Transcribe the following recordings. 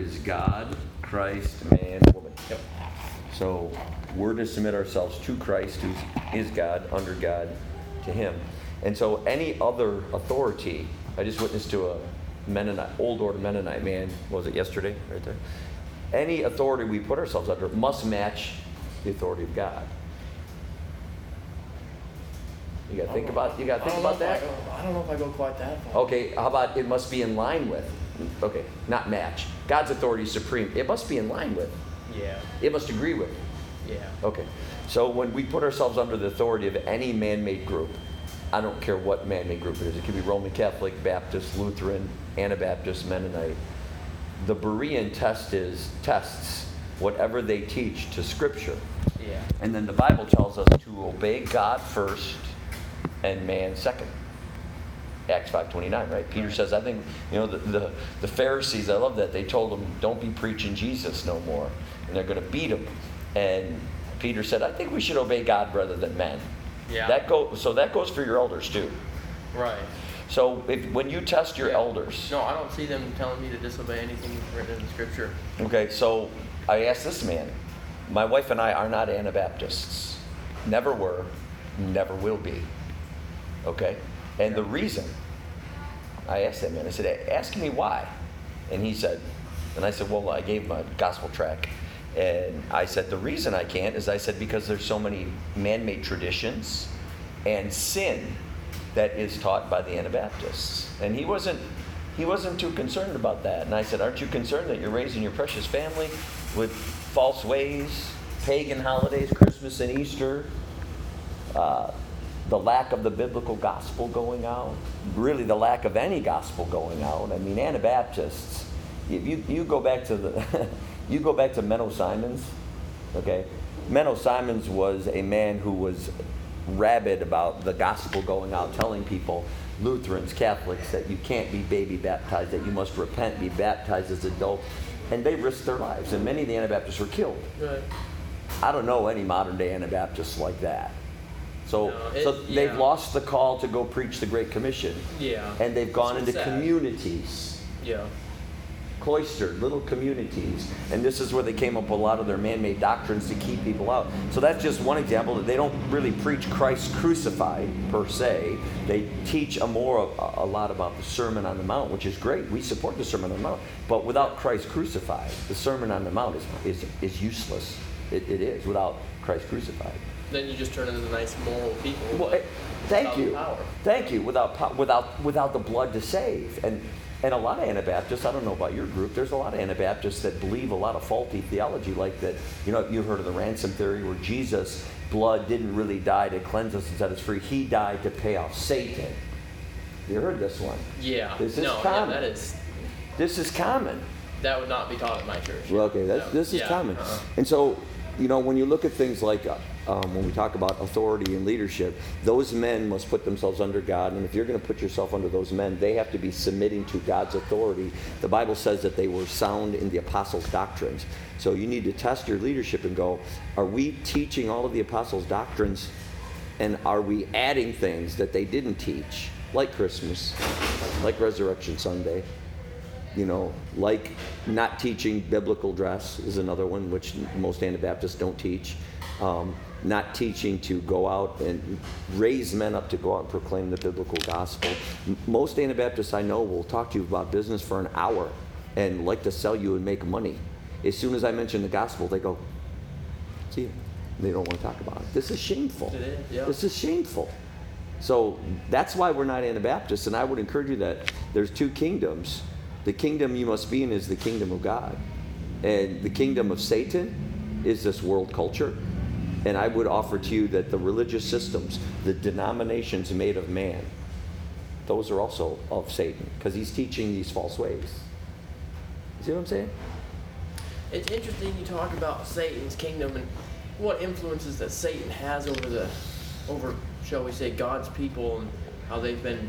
is God, Christ, man, woman. Yep. So we're to submit ourselves to Christ, who is God, under God, to him. And so any other authority, I just witnessed to a Mennonite, old order Mennonite man, what was it, yesterday, right there? Any authority we put ourselves under must match the authority of God. You got to think about that. I don't know if I go quite that far. Okay, how about it must be in line with? Okay, not match. God's authority is supreme. It must be in line with. Yeah. It must agree with. Yeah. Okay, so when we put ourselves under the authority of any man-made group, I don't care what man-made group it is. It could be Roman Catholic, Baptist, Lutheran, Anabaptist, Mennonite. The Berean tests whatever they teach to Scripture. Yeah. And then the Bible tells us to obey God first and man second. Acts 5:29, right? Peter says, I think, the Pharisees, I love that. They told him, don't be preaching Jesus no more. And they're going to beat him. And Peter said, I think we should obey God rather than men. Yeah. So that goes for your elders too. Right. So when you test your elders. No, I don't see them telling me to disobey anything written in the Scripture. Okay, so I asked this man. My wife and I are not Anabaptists. Never were, never will be. Okay? And the reason, I asked that man, I said, ask me why. And he said, and I said, well, I gave him a gospel tract. And I said, the reason I can't is I said, because there's so many man-made traditions and sin that is taught by the Anabaptists. And he wasn't too concerned about that. And I said, aren't you concerned that you're raising your precious family with false ways, pagan holidays, Christmas and Easter, the lack of the biblical gospel going out, really the lack of any gospel going out? I mean, Anabaptists, if you go back to you go back to Menno Simons, okay? Menno Simons was a man who was rabid about the gospel going out, telling people, Lutherans, Catholics, that you can't be baby baptized, that you must repent, be baptized as adults. And they risked their lives, and many of the Anabaptists were killed. Right. I don't know any modern day Anabaptists like that. So they've yeah. lost the call to go preach the Great Commission. Yeah. And they've gone into sad. communities. Yeah. Cloistered little communities, and this is where they came up with a lot of their man-made doctrines to keep people out. So that's just one example that they don't really preach Christ crucified per se. They teach a lot about the Sermon on the Mount, which is great. We support the Sermon on the Mount, but without Christ crucified, the Sermon on the Mount is useless. It is without Christ crucified. Then you just turn into nice moral people. Well, thank you. Power. Thank you. Without the blood to save. And a lot of Anabaptists, I don't know about your group, there's a lot of Anabaptists that believe a lot of faulty theology, like that, you've heard of the ransom theory, where Jesus' blood didn't really die to cleanse us and set us free. He died to pay off Satan. You heard this one? Yeah. This is common. Yeah, that is. This is common. That would not be taught at my church. Well, okay, this is common. And so, when you look at things like when we talk about authority and leadership, those men must put themselves under God. And if you're going to put yourself under those men, they have to be submitting to God's authority. The Bible says that they were sound in the apostles' doctrines. So you need to test your leadership and go, are we teaching all of the apostles' doctrines? And are we adding things that they didn't teach? Like Christmas, like Resurrection Sunday. Like not teaching biblical dress is another one, which most Anabaptists don't teach. Not teaching to go out and raise men up to go out and proclaim the biblical gospel. Most Anabaptists I know will talk to you about business for an hour and like to sell you and make money. As soon as I mention the gospel, they go, see you. They don't want to talk about it. This is shameful. It is, yeah. This is shameful. So that's why we're not Anabaptists, and I would encourage you that there's two kingdoms. The kingdom you must be in is the kingdom of God. And the kingdom of Satan is this world culture. And I would offer to you that the religious systems, the denominations made of man, those are also of Satan, because he's teaching these false ways. You see what I'm saying? It's interesting you talk about Satan's kingdom and what influences that Satan has over, shall we say, God's people, and how they've been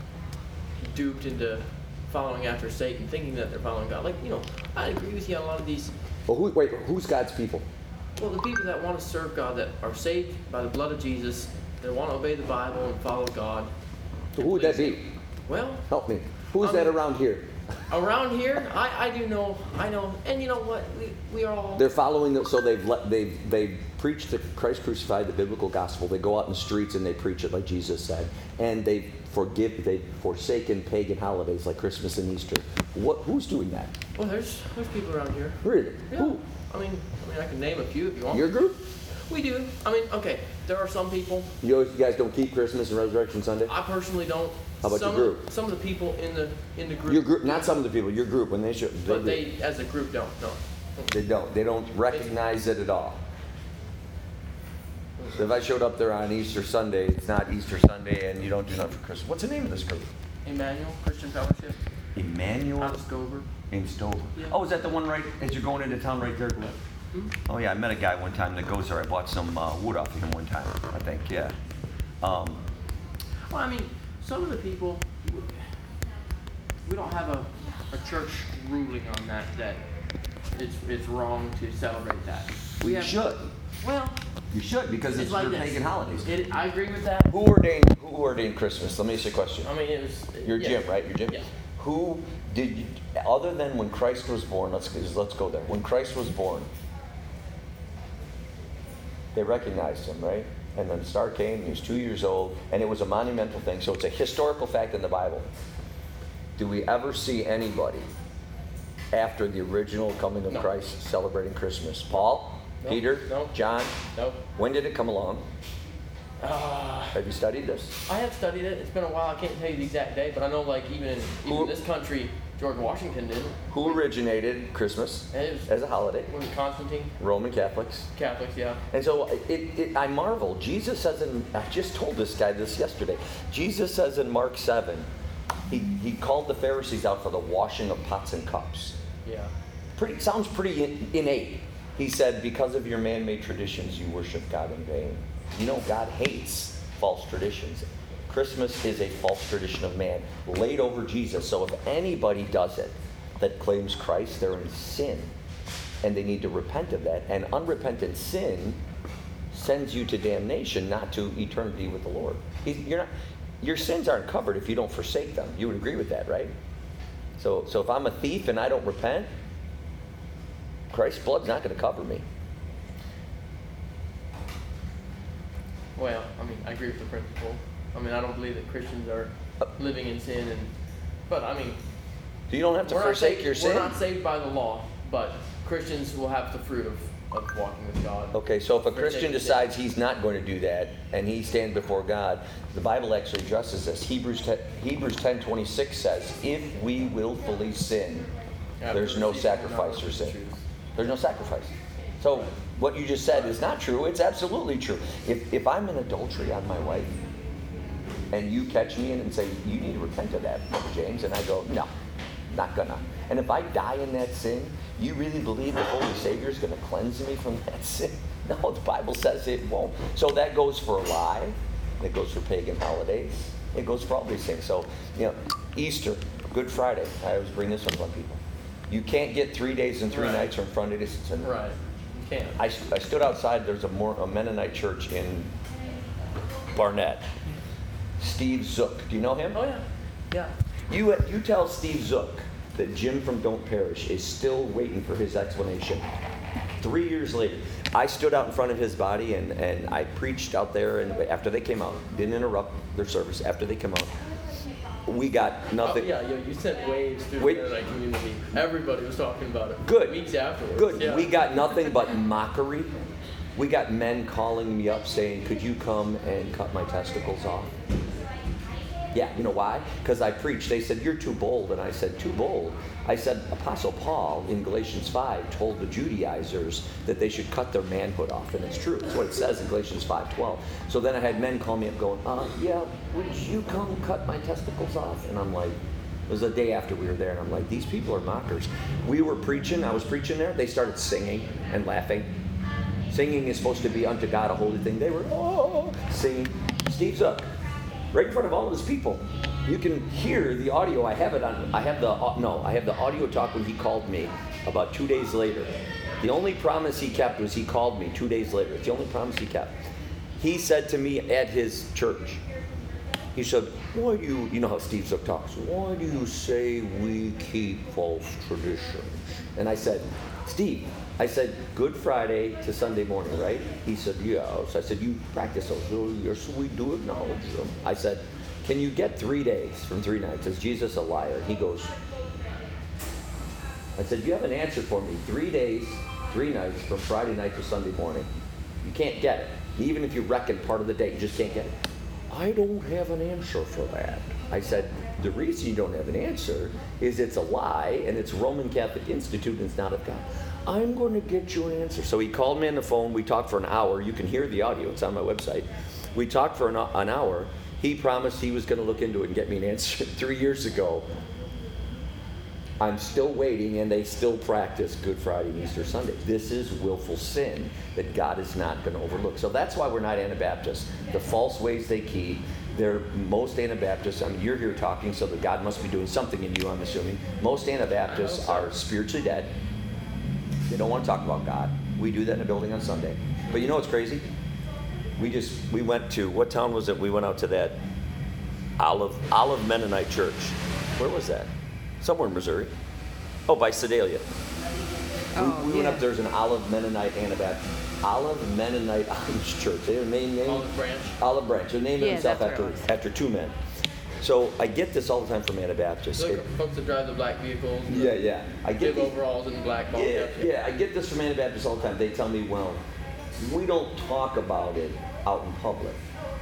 duped into following after Satan, thinking that they're following God. I agree with you on a lot of these. Well, who's God's people? Well, the people that want to serve God, that are saved by the blood of Jesus, that want to obey the Bible and follow God. So who would that be? Well, help me. Who's that around here? Around here, I do know, I know, and you know what? We are all. They're following the, so they've preached the Christ crucified, the biblical gospel. They go out in the streets and they preach it like Jesus said, and they've forsaken pagan holidays like Christmas and Easter. Who's doing that? Well, there's people around here. Really? Yeah. Who? I mean, I can name a few if you want. Your group? We do. I mean, okay, there are some people. You guys don't keep Christmas and Resurrection Sunday? I personally don't. How about your group? Some of the people in the group. Your group, not some of the people. Your group, when they show. But they, as a group, don't. No. They don't. They don't recognize it at all. So if I showed up there on Easter Sunday, it's not Easter Sunday, and you don't do nothing for Christmas. What's the name of this group? Emmanuel Christian Fellowship. Emmanuel. Out of Stover. In Stover. Yeah. Oh, is that the one right as you're going into town right there? Hmm? Oh yeah, I met a guy one time that goes there. I bought some wood off of him one time, I think. Yeah. Well, I mean, some of the people, we don't have a church ruling on that it's wrong to celebrate that. We have, should. Well, You should, because it's like your this. pagan holidays. I agree with that. Who ordained Christmas? Let me ask you a question. I mean, it was. Your yeah. Jim, right? Your Jim? Yeah. Who did you, other than when Christ was born, let's go there. When Christ was born, they recognized him, right? And then the star came, he was 2 years old, and it was a monumental thing. So it's a historical fact in the Bible. Do we ever see anybody after the original coming of No. Christ celebrating Christmas? Paul? No. Peter? No. John? No. When did it come along? Have you studied this? I have studied it. It's been a while. I can't tell you the exact date, but I know, like, even in this country, George Washington did. Who originated Christmas It was, as a holiday? was it Constantine? Roman Catholics. Catholics, yeah. And so I marvel. Jesus says I just told this guy this yesterday. Jesus says in Mark 7, he called the Pharisees out for the washing of pots and cups. Yeah. Sounds pretty innate. He said, because of your man-made traditions, you worship God in vain. You know, God hates false traditions. Christmas is a false tradition of man laid over Jesus. So if anybody does it that claims Christ, they're in sin. And they need to repent of that. And unrepentant sin sends you to damnation, not to eternity with the Lord. Your sins aren't covered if you don't forsake them. You would agree with that, right? So if I'm a thief and I don't repent, Christ's blood's not going to cover me. Well, I mean, I agree with the principle. I mean, I don't believe that Christians are living in sin, but I mean, So you don't have to forsake your sin? We're not saved by the law, but Christians will have the fruit of walking with God. Okay, so if a Christian decides he's not going to do that and he stands before God, the Bible actually addresses this. Hebrews 10:26 says, if we willfully sin, there's no sacrifice for sin. There's no sacrifice. So what you just said is not true. It's absolutely true. If I'm in adultery on my wife and you catch me and say, you need to repent of that, Brother James, and I go, no, not gonna. And if I die in that sin, you really believe the Holy Savior is going to cleanse me from that sin? No, the Bible says it won't. So that goes for a lie. It goes for pagan holidays. It goes for all these things. So, Easter, Good Friday. I always bring this up on people. You can't get 3 days and 3 nights in front of this. Right. You can't. I stood outside. There's a Mennonite church in Barnett. Steve Zook. Do you know him? Oh, yeah. Yeah. You tell Steve Zook that Jim from Don't Perish is still waiting for his explanation. 3 years later, I stood out in front of his body and I preached out there, and after they came out, didn't interrupt their service. After they came out, we got nothing. Oh, yeah, you sent waves through the Mennonite community. Everybody was talking about it. Good. Weeks afterwards. Good. Yeah. We got nothing but mockery. We got men calling me up saying, could you come and cut my testicles off? Yeah, you know why? Because I preached. They said, you're too bold. And I said, too bold? I said, Apostle Paul in Galatians 5 told the Judaizers that they should cut their manhood off. And it's true. That's what it says in Galatians 5:12. So then I had men call me up going, yeah, would you come cut my testicles off? And I'm like, it was the day after we were there. And I'm like, these people are mockers. We were preaching. I was preaching there. They started singing and laughing. Singing is supposed to be unto God a holy thing. They were, singing. Steve's up. Right in front of all of his people. You can hear the audio. I have the audio talk when he called me about 2 days later. The only promise he kept was he called me 2 days later. It's the only promise he kept. He said to me at his church, He said, why do you know how Steve Zook talks, why do you say we keep false traditions? And I said, Steve, I said, Good Friday to Sunday morning, right? He said, yes. I said, you practice those? Oh, yes, we do acknowledge them. I said, can you get 3 days from 3 nights? Is Jesus a liar? He goes, I said, you have an answer for me. 3 days, 3 nights from Friday night to Sunday morning. You can't get it. Even if you reckon part of the day, you just can't get it. I don't have an answer for that. I said, the reason you don't have an answer is it's a lie, and it's Roman Catholic Institute, and it's not of God. I'm going to get you an answer. So he called me on the phone. We talked for an hour. You can hear the audio. It's on my website. We talked for an hour. He promised he was going to look into it and get me an answer 3 years ago. I'm still waiting, and they still practice Good Friday and Easter Sunday. This is willful sin that God is not going to overlook. So that's why we're not Anabaptists. The false ways they keep, they're most Anabaptists. I mean, you're here talking, so that God must be doing something in you, I'm assuming. Most Anabaptists are spiritually dead. They don't want to talk about God. We do that in a building on Sunday. But you know what's crazy? We went to, what town was it? We went out to that Olive Mennonite Church. Where was that? Somewhere in Missouri. Oh, by Sedalia. We went up, there's an Olive Mennonite Anabaptist. Olive Mennonite Amish Church. They were named Olive Branch. Olive Branch. They named themselves after 2 men. So I get this all the time from Anabaptists. Look, folks that drive the black vehicles. Yeah. I get big overalls and black ball caps. Yeah, I get this from Anabaptists all the time. They tell me, well, we don't talk about it out in public.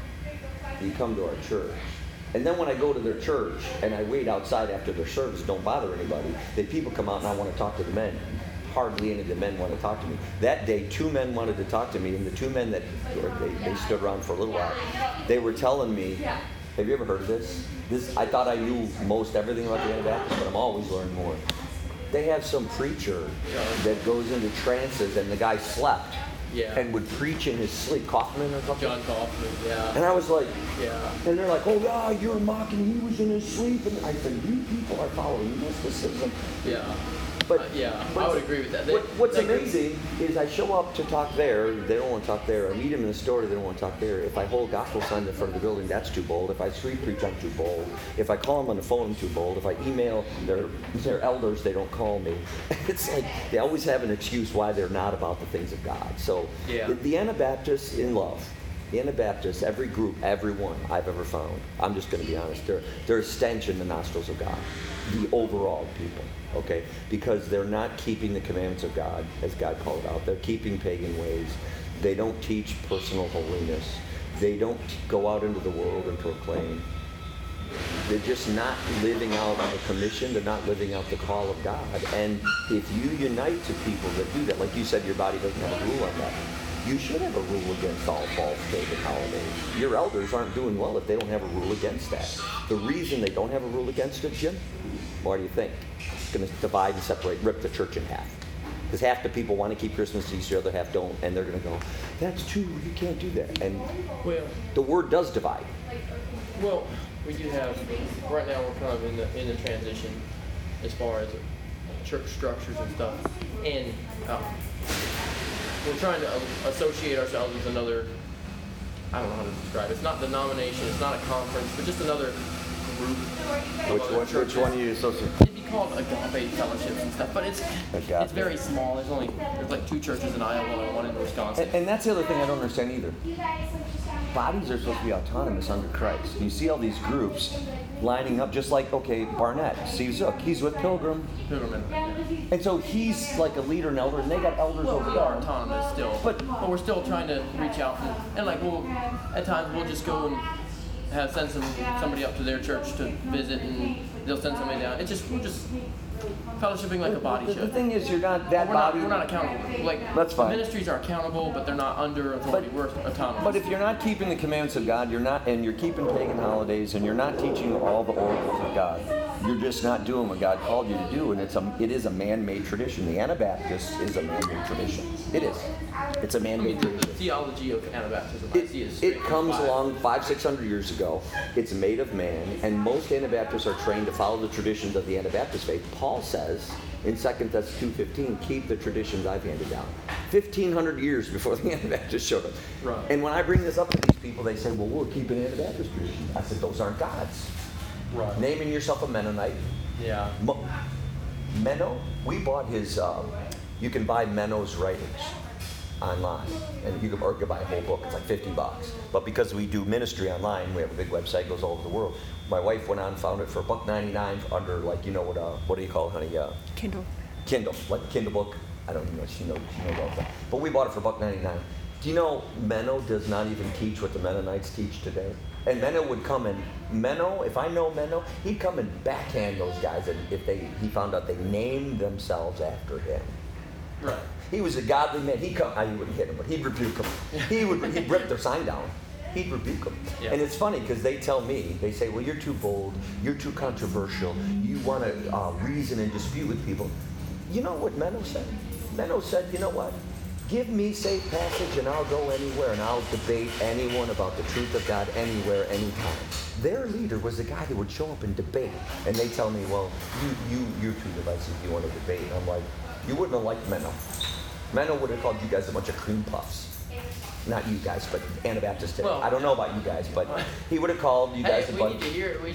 You come to our church. And then when I go to their church and I wait outside after their service, don't bother anybody, then people come out and I want to talk to the men. Hardly any of the men want to talk to me. That day, 2 men wanted to talk to me, and the 2 men that they stood around for a little while, they were telling me, have you ever heard of this? I thought I knew most everything about the Anabaptists, but I'm always learning more. They have some preacher that goes into trances, and the guy slept. Yeah. And would preach in his sleep. Kaufman or something? John Kaufman, yeah. And I was like, yeah. And they're like, oh, yeah, you're mocking, he was in his sleep. And I said, you people are following mysticism. Yeah. But, I would agree with that. What's amazing is I show up to talk there, they don't want to talk there. I meet them in the store, they don't want to talk there. If I hold gospel signs in front of the building, that's too bold. If I street preach, I'm too bold. If I call them on the phone, I'm too bold. If I email their elders, they don't call me. It's like they always have an excuse why they're not about the things of God. So the Anabaptists in love, the Anabaptists, every group, everyone I've ever found, I'm just going to be honest, they're a stench in the nostrils of God, the overall people. Okay, because they're not keeping the commandments of God as God called out. They're keeping pagan ways. They don't teach personal holiness. They don't go out into the world and proclaim. They're just not living out the commission. They're not living out the call of God. And if you unite to people that do that, like you said, your body doesn't have a rule on that. You should have a rule against all false pagan holidays. Your elders aren't doing well if they don't have a rule against that. The reason they don't have a rule against it, Jim, why do you think? It's going to divide and separate, rip the church in half. Because half the people want to keep Christmas and Easter, the other half don't, and they're going to go, that's true, you can't do that. And the word does divide. Well, we do have, right now we're kind of in the transition as far as church structures and stuff. And we're trying to associate ourselves with another, I don't know how to describe it. It's not denomination, it's not a conference, but just another group. Which one do you associate? It'd be called Agape Fellowships and stuff, but it's very small. There's like 2 churches in Iowa and 1 in Wisconsin. And that's the other thing I don't understand either. Bodies are supposed to be autonomous under Christ. You see all these groups lining up, just like, okay, Barnett, Steve Zook, he's with Pilgrim. And so he's like a leader and elder, and they got elders over there. We are autonomous still, but we're still trying to reach out. And like, at times we'll just go and send somebody up to their church to visit, and they'll send somebody down. We're just fellowshipping like a body should. The thing is, you're not that body. We're not accountable. Like, that's fine. The ministries are accountable, but they're not under authority. We're autonomous. But if you're not keeping the commandments of God, and you're keeping pagan holidays, and you're not teaching all the oracles of God, you're just not doing what God called you to do, and it is a man-made tradition. The Anabaptist is a man-made tradition. It is. It's a man-made tradition. The theology of Anabaptism, it comes along 500-600 years ago. It's made of man, and most Anabaptists are trained to follow the traditions of the Anabaptist faith. Paul says in 2 Thess 2:15, keep the traditions I've handed down. 1,500 years before the Anabaptists showed up. Right. And when I bring this up to these people, they say, well, we're keeping Anabaptist traditions. I said, those aren't God's. Right. Naming yourself a Mennonite. Yeah. Menno, we bought his, you can buy Menno's writings online, and you can buy a whole book. It's like $50. But because we do ministry online, we have a big website, goes all over the world. My wife went on and found it for $1.99 under, like, you know what do you call it, honey? Kindle. Kindle, like a Kindle book. I don't know, she knows all that. But we bought it for $1.99. Do you know Menno does not even teach what the Mennonites teach today? And Menno would come and, if I know Menno, he'd come and backhand those guys, and if he found out they named themselves after him. Right. He was a godly man. He wouldn't hit them, but he'd rebuke them. He'd rip their sign down. He'd rebuke them. Yeah. And it's funny because they tell me, they say, well, you're too bold, you're too controversial, you want to reason and dispute with people. You know what Menno said? Menno said, you know what? Give me safe passage and I'll go anywhere and I'll debate anyone about the truth of God anywhere, anytime. Their leader was the guy that would show up and debate. And they tell me, well, you're too divisive, you want to debate. And I'm like, you wouldn't have liked Menno. Menno would have called you guys a bunch of cream puffs. Not you guys, but Anabaptists today. Well, I don't know about you guys, but he would have called you guys Hey, a we bunch. need to hear it.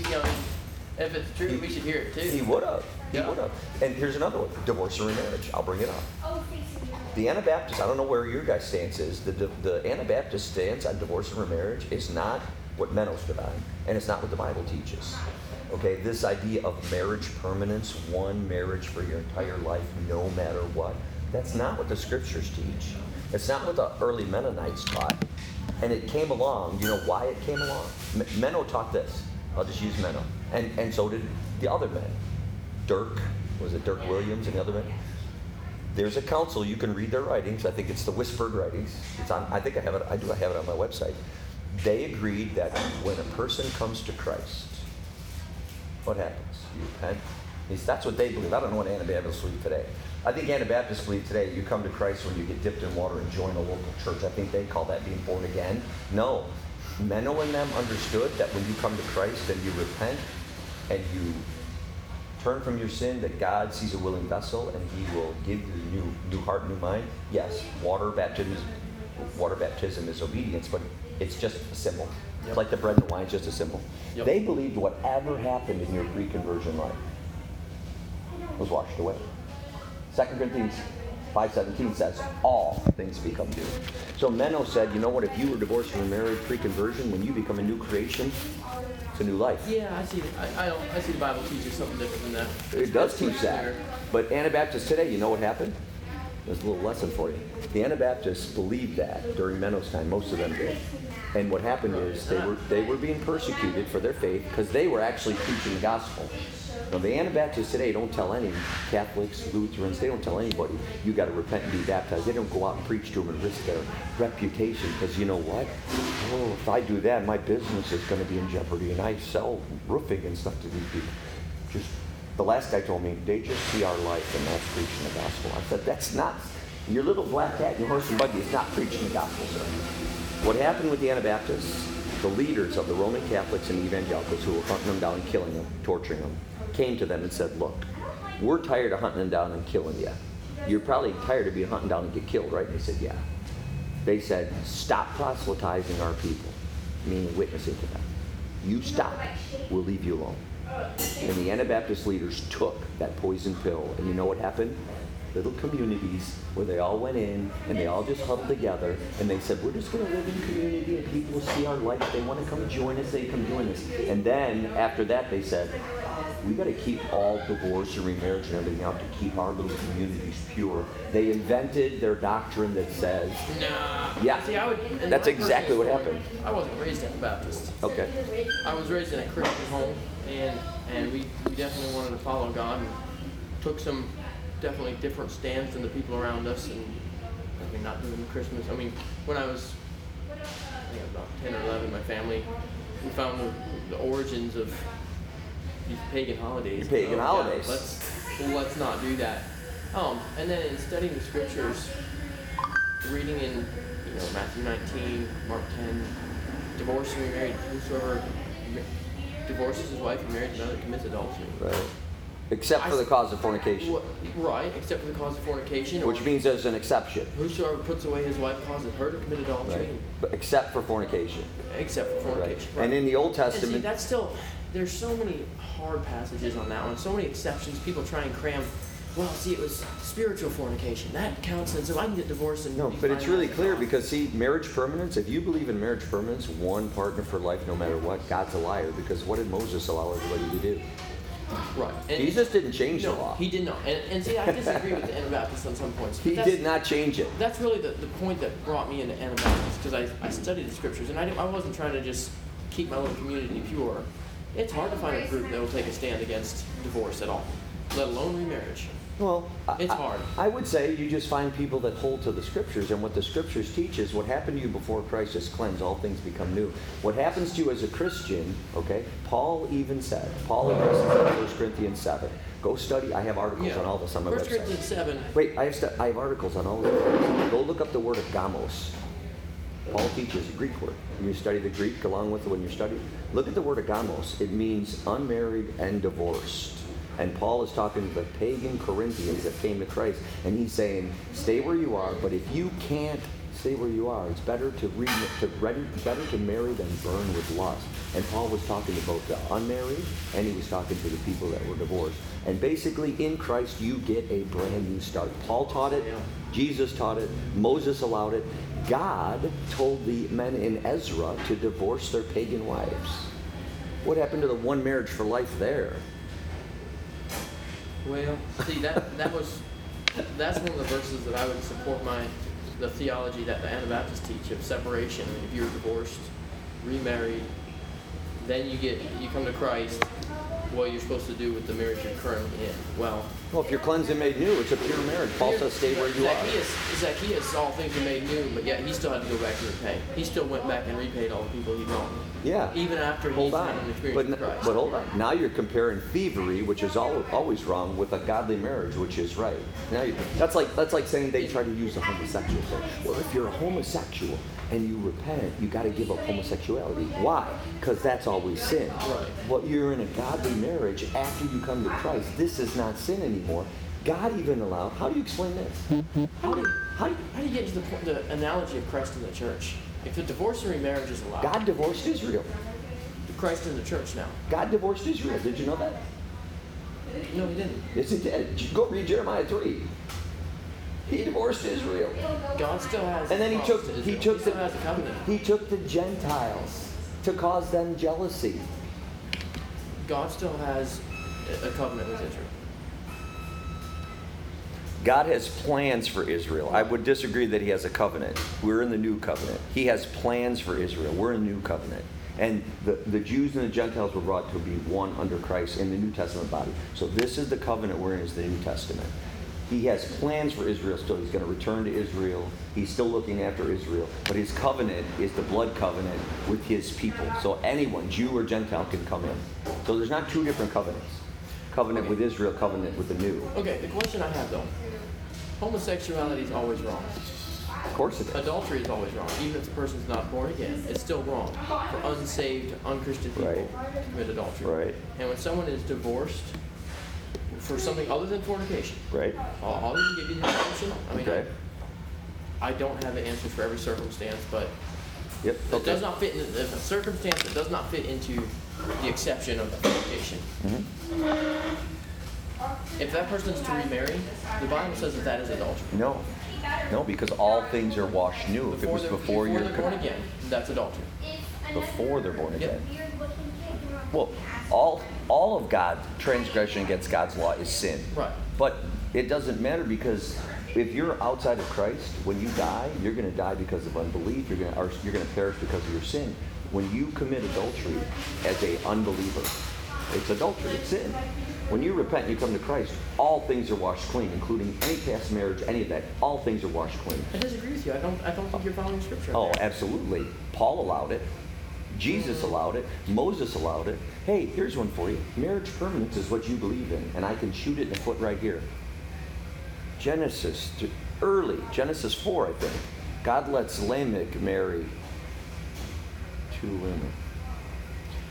If it's true, we should hear it too. He would have. He Yeah. would have. And here's another one: divorce or remarriage. I'll bring it up. The Anabaptist, I don't know where your guys' stance is. The Anabaptist stance on divorce and remarriage is not what Menno stood on, and it's not what the Bible teaches. Okay, this idea of marriage permanence, one marriage for your entire life, no matter what, that's not what the scriptures teach. It's not what the early Mennonites taught. And it came along. You know why it came along? Menno taught this. I'll just use Menno. And so did the other men. Dirk Williams and the other men? There's a council, you can read their writings. I think it's the whispered writings. It's on, I think I have it on my website. They agreed that when a person comes to Christ, what happens? You repent. That's what they believe. I don't know what Anabaptists believe today. I think Anabaptists believe today you come to Christ when you get dipped in water and join a local church. I think they call that being born again. No. Menno and them understood that when you come to Christ and you repent and you turn from your sin, that God sees a willing vessel and He will give you a new heart, new mind. Yes, water baptism is obedience, but it's just a symbol. Yep. It's like the bread and the wine, it's just a symbol. Yep. They believed whatever happened in your pre-conversion life was washed away. 2 Corinthians 5:17 says, all things become new. So Menno said, you know what, if you were divorced from a married pre-conversion, when you become a new creation, it's a new life. Yeah, I see. I see the Bible teaches something different than that. It does teach It's that. there. But Anabaptists today, you know what happened? There's a little lesson for you. The Anabaptists believed that during Menno's time. Most of them did. And what happened is they were being persecuted for their faith because they were actually preaching the gospel. Now, the Anabaptists today don't tell any Catholics, Lutherans, they don't tell anybody, you got to repent and be baptized. They don't go out and preach to them and risk their reputation because you know what? Oh, if I do that, my business is going to be in jeopardy and I sell roofing and stuff to these people. Just the last guy told me, they just see our life and that's preaching the gospel. I said, that's not, your little black cat and your horse and buggy is not preaching the gospel, sir. What happened with the Anabaptists, the leaders of the Roman Catholics and evangelicals who were hunting them down and killing them, torturing them, came to them and said, look, we're tired of hunting them down and killing you. You're probably tired of being hunted down and get killed, right? And they said, yeah. They said, stop proselytizing our people, meaning witnessing to them. You stop, we'll leave you alone. And the Anabaptist leaders took that poison pill, and you know what happened? Little communities where they all went in and they all just huddled together and they said, we're just going to live in community and people will see our life. They want to come join us, they come join us. And then after that they said, we got to keep all divorce and remarriage and everything out to keep our little communities pure. They invented their doctrine that says, Nah. yeah, See, that's exactly what happened. I wasn't raised Anabaptist. Okay. I was raised in a Christian home, and we definitely wanted to follow God and took some definitely different stands than the people around us, and I mean, not doing Christmas. I mean, when I was, I think about 10 or 11, my family, we found the origins of these pagan holidays. Your pagan holidays. Let's not do that. And then in studying the scriptures, reading in Matthew 19, Mark 10, divorce and remarried, whosoever divorces his wife and marries another commits adultery. Right. Except for the cause of fornication. Right, except for the cause of fornication. Which means there's an exception. Whosoever puts away his wife causes her to commit adultery. Right. But except for fornication. Except for fornication. Right. And in the Old Testament... And see, that's still... There's so many hard passages on that one. So many exceptions. People try and cram... Well, see, it was spiritual fornication. That counts, and so I can get divorced and... No, but it's really clear because, see, marriage permanence, if you believe in marriage permanence, one partner for life no matter what, God's a liar, because what did Moses allow everybody to do? Right. And Jesus didn't change the law. He did not. And see, I disagree with the Anabaptists on some points. He did not change it. That's really the point that brought me into Anabaptists, because I studied the scriptures, and I wasn't trying to just keep my little community pure. It's hard to find a group that will take a stand against divorce at all, let alone remarriage. Well, it's hard. I would say you just find people that hold to the scriptures, and what the scriptures teach is what happened to you before Christ is cleansed, all things become new. What happens to you as a Christian, okay, Paul addresses that in 1 Corinthians 7. Go study. I have articles on all this on my 1 website. Corinthians 7. Wait, I have articles on all of it. Go look up the word of gamos. Paul teaches a Greek word. When you study the Greek along with it when you're studying, look at the word of gamos. It means unmarried and divorced. And Paul is talking to the pagan Corinthians that came to Christ, and he's saying, stay where you are, but if you can't stay where you are, it's better to marry than burn with lust. And Paul was talking to both the unmarried, and he was talking to the people that were divorced. And basically, in Christ, you get a brand new start. Paul taught it, Jesus taught it, Moses allowed it. God told the men in Ezra to divorce their pagan wives. What happened to the one marriage for life there? Well, see, that's one of the verses that I would support the theology that the Anabaptists teach of separation. I mean, if you're divorced, remarried, then you come to Christ, what you're supposed to do with the marriage you're currently in. Well, if you're cleansed and made new, it's a pure marriage. Paul says stay where you are. Zacchaeus, all things are made new, but yet he still had to go back and repay. He still went back and repaid all the people he wronged. Yeah. Even after he's had an experience with Christ. But hold on. Now you're comparing thievery, which is always wrong, with a godly marriage, which is right. Now that's like saying they try to use a homosexual thing. Well, if you're a homosexual and you repent, you got to give up homosexuality. Why? Because that's always sin. Right. Well, you're in a godly marriage after you come to Christ. This is not sin anymore. God even allowed. How do you explain this? How do you get to the analogy of Christ in the church? If the divorce and remarriage is allowed, God divorced Israel. Christ in the church now. God divorced Israel. Did you know that? No, he didn't. Yes, he did. Go read Jeremiah 3. He divorced Israel. God still has. And then he took has a covenant. He took the Gentiles to cause them jealousy. God still has a covenant with Israel. God has plans for Israel. I would disagree that he has a covenant. We're in the new covenant. He has plans for Israel. We're in the new covenant. And the Jews and the Gentiles were brought to be one under Christ in the New Testament body. So this is the covenant we're in, is the New Testament. He has plans for Israel still. He's going to return to Israel. He's still looking after Israel. But his covenant is the blood covenant with his people. So anyone, Jew or Gentile, can come in. So there's not two different covenants. Covenant with Israel, covenant with the new. Okay, the question I have though, homosexuality is always wrong. Of course it is. Adultery is always wrong. Even if the person's not born again, it's still wrong for unsaved, unchristian people to commit adultery. Right. And when someone is divorced for something other than fornication, right? I'll even give you the exception. I mean, okay. I don't have an answer for every circumstance, but yep. It does not fit in a circumstance that does not fit into the exception of fornication. Mm-hmm. If that person is to remarry, the Bible says that is adultery. No, because all things are washed new. If it was before they're born again, that's adultery. Before they're born again. Yep. Well, all of God's transgression against God's law is sin. Right. But it doesn't matter, because if you're outside of Christ, when you die, you're going to die because of unbelief. You're going to perish because of your sin. When you commit adultery as an unbeliever, it's adultery. It's sin. When you repent and you come to Christ, all things are washed clean, including any past marriage, any of that. All things are washed clean. I disagree with you. I don't think you're following Scripture. Oh, absolutely. Paul allowed it. Jesus allowed it. Moses allowed it. Hey, here's one for you. Marriage permanence is what you believe in, and I can shoot it in the foot right here. Genesis 4, I think. God lets Lamech marry two women.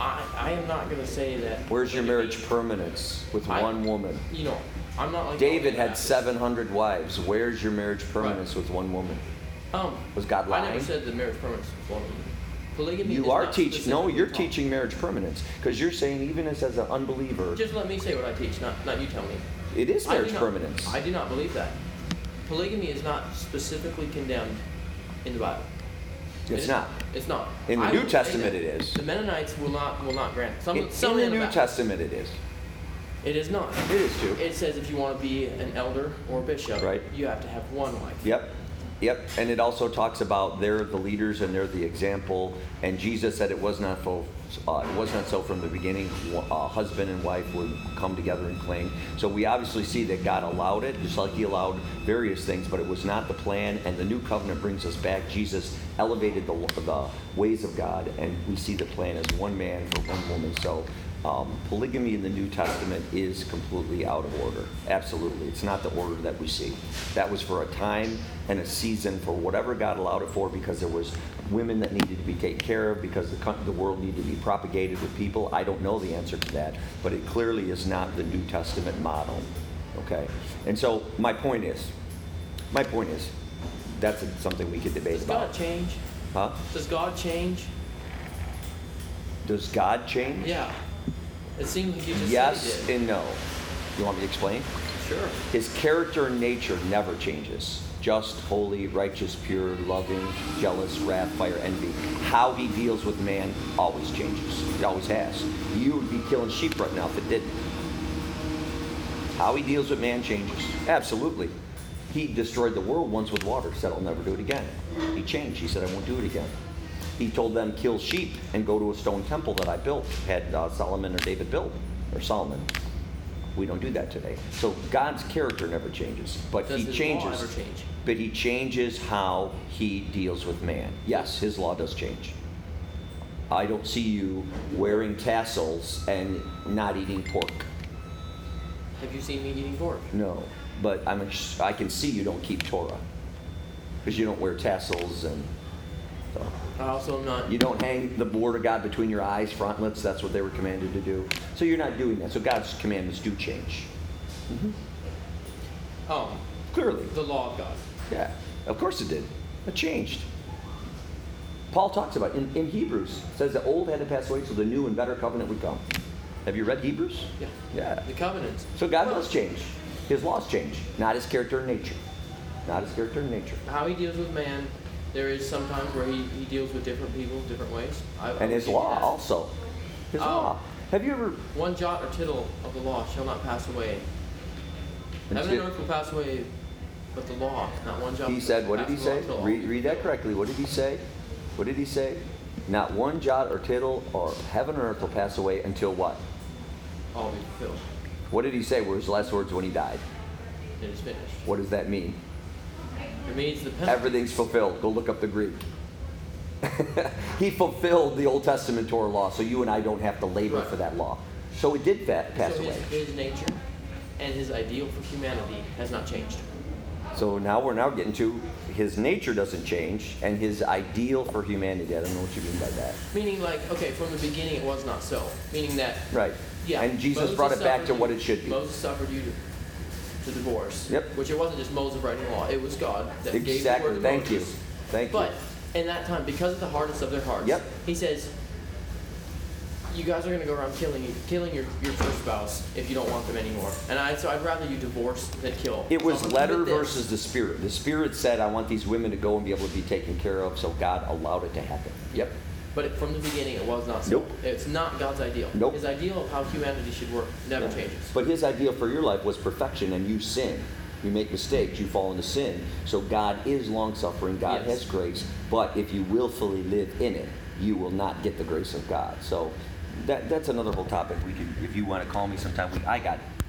I am not going to say that. Where's your polygamy- marriage permanence with one woman? You know, I'm not like David all had Baptists. 700 wives. Where's your marriage permanence with one woman? Was God I lying? never said the marriage permanence was one. Polygamy. You is are not teaching. No, specifically you're taught. teaching marriage permanence because you're saying even as an unbeliever, Just let me say what I teach, not you tell me. it is I do marriage not- permanence. I do not believe that. Polygamy is not specifically condemned in the Bible. It's not. It's not. In the I New will say Testament that. it is. The Mennonites will not grant. Some In some the New Anabaptists. Testament it is. It is not. It is too. It says if you want to be an elder or bishop, Right. you have to have one wife. Yep. Yep. And it also talks about they're the leaders and they're the example. And Jesus said it was not so from the beginning. Husband and wife would come together and cling. So we obviously see that God allowed it, just like He allowed various things, but it was not the plan. And the new covenant brings us back. Jesus elevated the ways of God, and we see the plan as one man for one woman. So polygamy in the New Testament is completely out of order. Absolutely. It's not the order that we see. That was for a time and a season for whatever God allowed it for, because there was women that needed to be taken care of, because the world needed to be propagated with people. I don't know the answer to that, but it clearly is not the New Testament model. Okay? And so my point is, that's something we could debate Does about. God change? Huh? Does God change? Does God change? Yeah. It seems like you just Yes said he did. and no. You want me to explain? Sure. His character and nature never changes. Just, holy, righteous, pure, loving, jealous, wrath, fire, envy. How he deals with man always changes. He always has. You would be killing sheep right now if it didn't. How he deals with man changes. Absolutely. He destroyed the world once with water, said I'll never do it again. He changed. He said I won't do it again. He told them kill sheep and go to a stone temple that I built, had Solomon or David built, or Solomon. We don't do that today. So God's character never changes, but Does he his changes. law ever change? But he changes how he deals with man. Yes, his law does change. I don't see you wearing tassels and not eating pork. Have you seen me eating pork? No, but I can see you don't keep Torah because you don't wear tassels and so. I also am not. You don't hang the word of God between your eyes, frontlets. That's what they were commanded to do. So you're not doing that. So God's commandments do change. Clearly. The law of God. Yeah, of course it did. It changed. Paul talks about it in Hebrews. It says the old had to pass away so the new and better covenant would come. Have you read Hebrews? Yeah. Yeah. The covenants. So God does change. His laws change, not his character and nature. Not his character and nature. How he deals with man, there is sometimes where he deals with different people different ways. I And would his give you law that. also. His Oh. law. Have you ever... One jot or tittle of the law shall not pass away. That's Heaven and it. earth will pass away, but the law, not one jot. He said, what did he pass away say? until all Read that correctly. What did he say? What did he say? Not one jot or tittle or heaven or earth will pass away until what? all be fulfilled. What did he say were his last words when he died? It is finished. What does that mean? It means the penalty. Everything's fulfilled. Go look up the Greek. He fulfilled the Old Testament Torah law, so you and I don't have to labor Right. for that law. So it did pass So away. his nature and his ideal for humanity has not changed. So now we're getting to his nature doesn't change, and his ideal for humanity. I don't know what you mean by that. Meaning, like, okay, from the beginning it was not so. Meaning that, Right. yeah. And Jesus Moses brought it back to suffered what you- it should be. Moses suffered you to divorce. Yep. Which it wasn't just Moses writing the law. It was God that gave the Exactly. word to Thank you. Moses. Thank you. But in that time, because of the hardness of their hearts, Yep. he says, you guys are going to go around killing your first spouse if you don't want them anymore. And so I'd rather you divorce than kill. It So was I'm gonna letter commit this. versus the spirit. The spirit said, I want these women to go and be able to be taken care of, so God allowed it to happen. Yep. But from the beginning, it was not so. Nope. It's not God's ideal. Nope. His ideal of how humanity should work never changes. But his ideal for your life was perfection, and you sin. You make mistakes, you fall into sin. So God is long-suffering, God Yes. has grace, but if you willfully live in it, you will not get the grace of God. So that's another whole topic. We could, if you want to call me sometime. I got